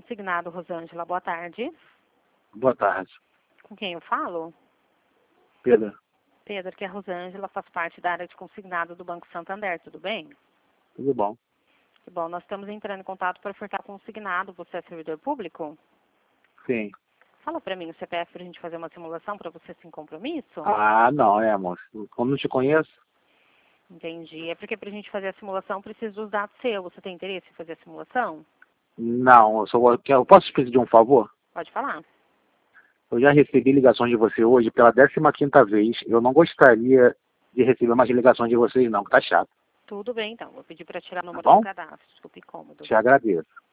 consignado, Rosângela. Boa tarde. Boa tarde. Com quem eu falo? Pedro. Pedro, que é a Rosângela, faz parte da área de consignado do Banco Santander, tudo bem? Tudo bom. Que bom, nós estamos entrando em contato para ofertar consignado. Você é servidor público? Sim. Fala para mim o CPF para a gente fazer uma simulação para você sem compromisso? Ah, não, moço. Como não te conheço? Entendi. É porque para a gente fazer a simulação precisa dos dados seus. Você tem interesse em fazer a simulação? Não, eu posso te pedir um favor? Pode falar. Eu já recebi ligações de você hoje pela 15ª vez. Eu não gostaria de receber mais ligações de vocês não, que tá chato. Tudo bem, então. Vou pedir para tirar o Tá número do bom? cadastro. Desculpe, incômodo. Te agradeço.